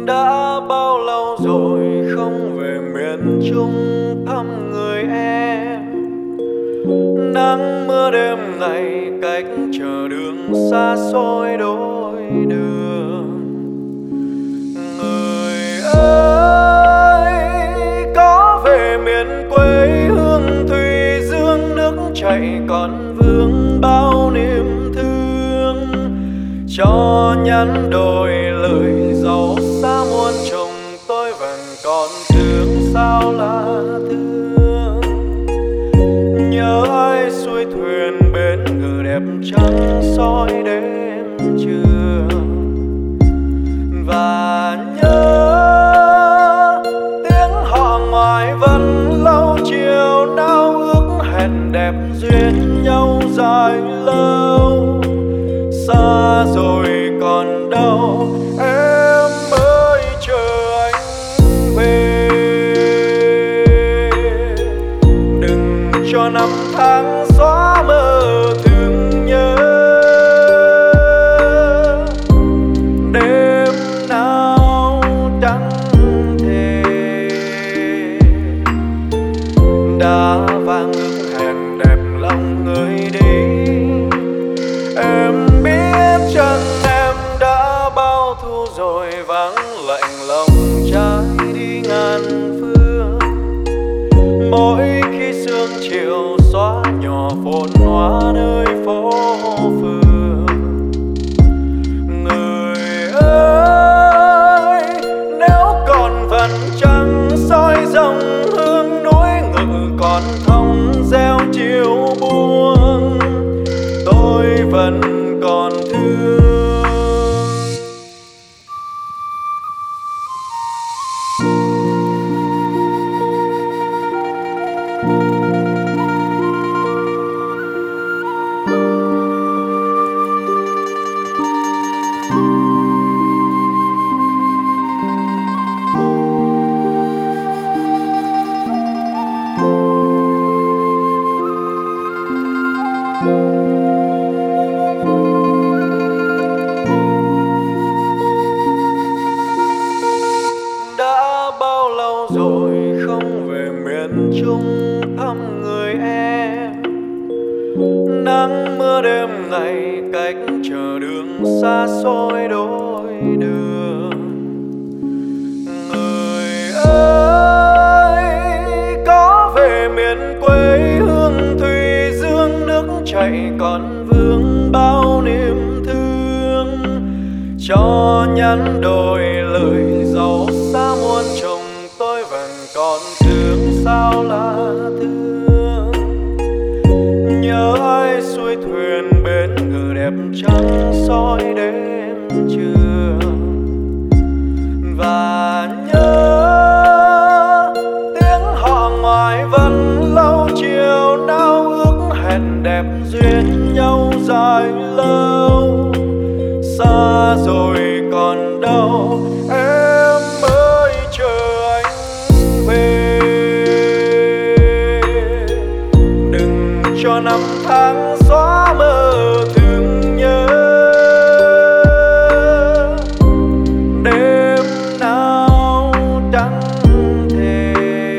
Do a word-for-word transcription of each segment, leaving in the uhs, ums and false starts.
Đã bao lâu rồi không về miền Trung thăm người em. Nắng mưa đêm ngày cách chờ đường xa xôi đôi đường. Người ơi có về miền quê hương thùy dương, nước chảy còn vương bao niềm thương. Cho nhắn đôi lời dấu xa muôn trùng, tôi vẫn còn thương sao là thương. Nhớ ai xuôi thuyền bên ngự đẹp trắng soi đêm trường. Và nhớ tiếng họ ngoài vân lâu chiều nao ước hẹn đẹp duyên nhau dài lâu. Xa rồi còn đâu em ơi chờ anh về. Đừng cho năm tháng xóa mơ thương nhớ. Đêm nào trắng thề đã vang ước hẹn đẹp lòng người đi. Em biết chăng em đã bao thu rồi, vắng lạnh lòng trái đi ngàn phương. Mỗi khi sương chiều xóa nhỏ phồn hoa nơi phố phường. Người ơi nếu còn vẫn trăng soi dòng hương núi ngự còn không gieo chiều buông, tôi vẫn còn thương. Đã bao lâu rồi không về miền Trung thăm người em. Nắng mưa đêm ngày cách chờ đường xa xôi đôi đường. Người ơi có về miền quê hương thùy dương, nước chảy còn vương bao niềm thương. Cho nhắn đôi lời dấu xa muôn trùng, tôi vẫn còn thương sao là thương. Nhớ ai xuôi thuyền bên ngự đẹp trắng soi đêm trường. Và nhớ tiếng họ ngoài vân lâu chiều nao ước hẹn đẹp duyên nhau dài lâu. Xa rồi còn đâu em ơi chờ anh về. Đừng cho năm tháng xóa mơ thương nhớ. Đêm nào trắng thề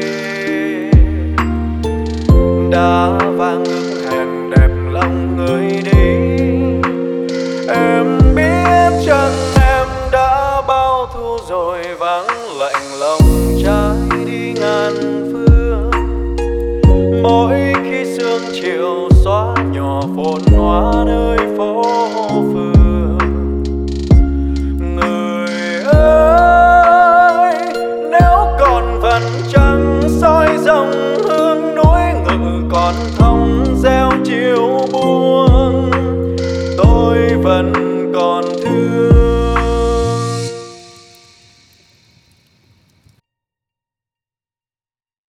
đã vang ước hẹn đẹp lòng người đi. Em biết chăng em đã bao thu rồi, vắng lạnh lòng trái đi ngàn phương. Mỗi khi sương chiều xóa nhỏ phồn hoa nơi phố phường. Người ơi nếu còn vẫn